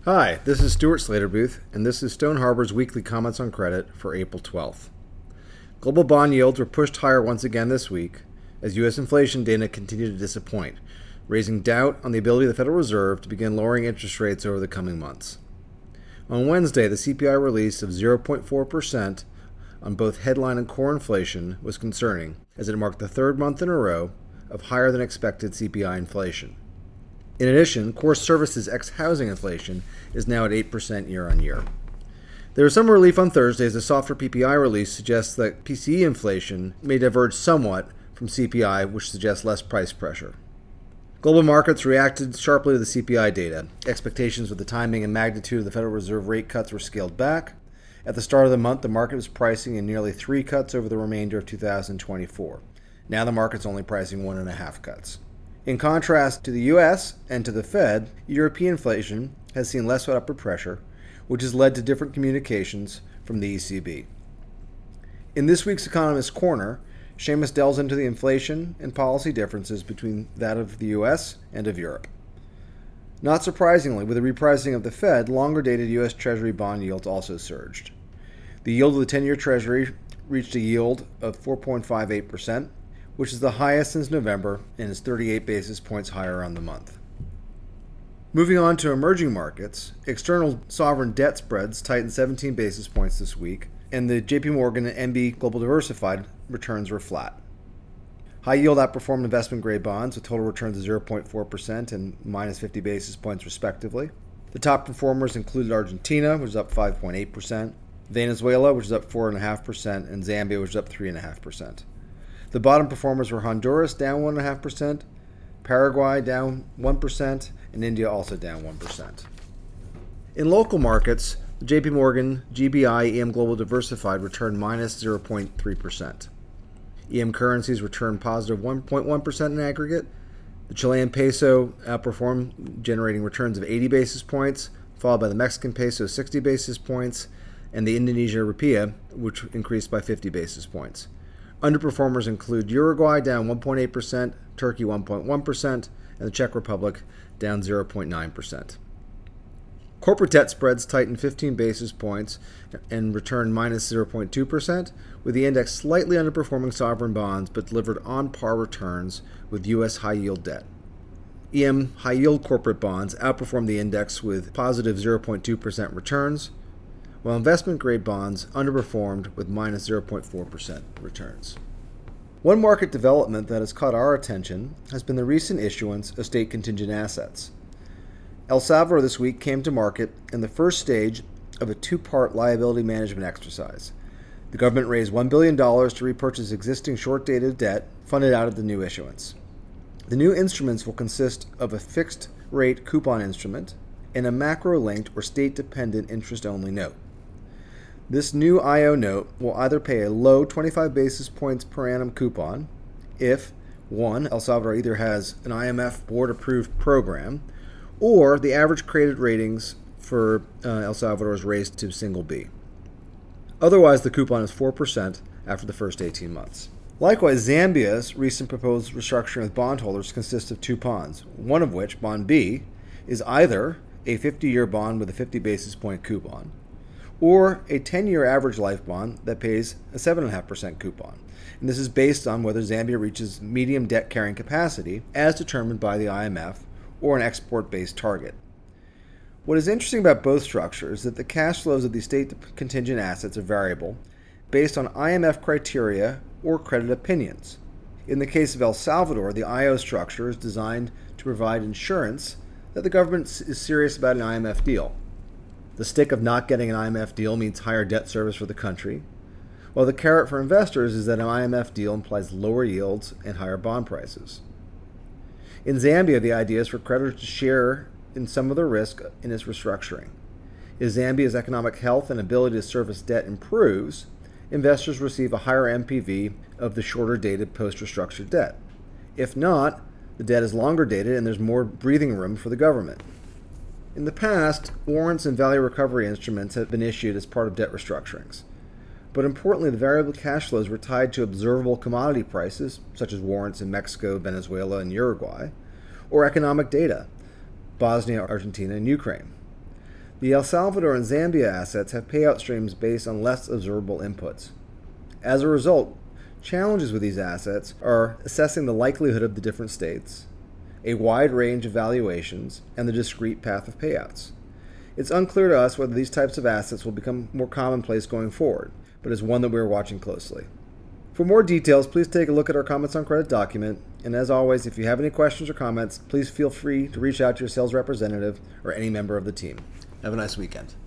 Hi, this is Stuart Slaterbooth, and this is Stone Harbor's weekly comments on credit for April 12th. Global bond yields were pushed higher once again this week as U.S. inflation data continued to disappoint, raising doubt on the ability of the Federal Reserve to begin lowering interest rates over the coming months. On Wednesday, the CPI release of 0.4% on both headline and core inflation was concerning, as it marked the third month in a row of higher than expected CPI inflation. In addition, core services ex-housing inflation is now at 8% year-on-year. There was some relief on Thursday as the softer PPI release suggests that PCE inflation may diverge somewhat from CPI, which suggests less price pressure. Global markets reacted sharply to the CPI data. Expectations of the timing and magnitude of the Federal Reserve rate cuts were scaled back. At the start of the month, the market was pricing in nearly 3 cuts over the remainder of 2024. Now the market's only pricing 1.5 cuts. In contrast to the U.S. and to the Fed, European inflation has seen less upward pressure, which has led to different communications from the ECB. In this week's Economist Corner, Seamus delves into the inflation and policy differences between that of the U.S. and of Europe. Not surprisingly, with the repricing of the Fed, longer-dated U.S. Treasury bond yields also surged. The yield of the 10-year Treasury reached a yield of 4.58%, which is the highest since November and is 38 basis points higher on the month. Moving on to emerging markets, external sovereign debt spreads tightened 17 basis points this week, and the JP Morgan and MB Global Diversified returns were flat. High yield outperformed investment-grade bonds with total returns of 0.4% and minus 50 basis points respectively. The top performers included Argentina, which is up 5.8%, Venezuela, which is up 4.5%, and Zambia, which is up 3.5%. The bottom performers were Honduras, down 1.5%, Paraguay, down 1%, and India also down 1%. In local markets, the JP Morgan, GBI, EM Global Diversified returned minus 0.3%. EM currencies returned positive 1.1% in aggregate. The Chilean peso outperformed, generating returns of 80 basis points, followed by the Mexican peso 60 basis points, and the Indonesia rupiah, which increased by 50 basis points. Underperformers include Uruguay, down 1.8%, Turkey 1.1%, and the Czech Republic, down 0.9%. Corporate debt spreads tightened 15 basis points and returned minus 0.2%, with the index slightly underperforming sovereign bonds but delivered on-par returns with U.S. high-yield debt. EM high-yield corporate bonds outperformed the index with positive 0.2% returns, while investment-grade bonds underperformed with minus 0.4% returns. One market development that has caught our attention has been the recent issuance of state contingent assets. El Salvador this week came to market in the first stage of a 2-part liability management exercise. The government raised $1 billion to repurchase existing short-dated debt funded out of the new issuance. The new instruments will consist of a fixed-rate coupon instrument and a macro-linked or state-dependent interest-only note. This new IO note will either pay a low 25 basis points per annum coupon if, 1, El Salvador either has an IMF board-approved program, or the average credit ratings for El Salvador is raised to single B. Otherwise, the coupon is 4% after the first 18 months. Likewise, Zambia's recent proposed restructuring with bondholders consists of 2 bonds, one of which, Bond B, is either a 50-year bond with a 50 basis point coupon, or a 10-year average life bond that pays a 7.5% coupon. And this is based on whether Zambia reaches medium debt carrying capacity as determined by the IMF or an export-based target. What is interesting about both structures is that the cash flows of these state contingent assets are variable based on IMF criteria or credit opinions. In the case of El Salvador, the IO structure is designed to provide insurance that the government is serious about an IMF deal. The stick of not getting an IMF deal means higher debt service for the country, while the carrot for investors is that an IMF deal implies lower yields and higher bond prices. In Zambia, the idea is for creditors to share in some of the risk in its restructuring. If Zambia's economic health and ability to service debt improves, investors receive a higher MPV of the shorter dated post-restructured debt. If not, the debt is longer dated and there's more breathing room for the government. In the past, warrants and value recovery instruments have been issued as part of debt restructurings. But importantly, the variable cash flows were tied to observable commodity prices, such as warrants in Mexico, Venezuela, and Uruguay, or economic data, Bosnia, Argentina, and Ukraine. The El Salvador and Zambia assets have payout streams based on less observable inputs. As a result, challenges with these assets are assessing the likelihood of the different states, a wide range of valuations, and the discrete path of payouts. It's unclear to us whether these types of assets will become more commonplace going forward, but is one that we are watching closely. For more details, please take a look at our Comments on Credit document, and as always, if you have any questions or comments, please feel free to reach out to your sales representative or any member of the team. Have a nice weekend.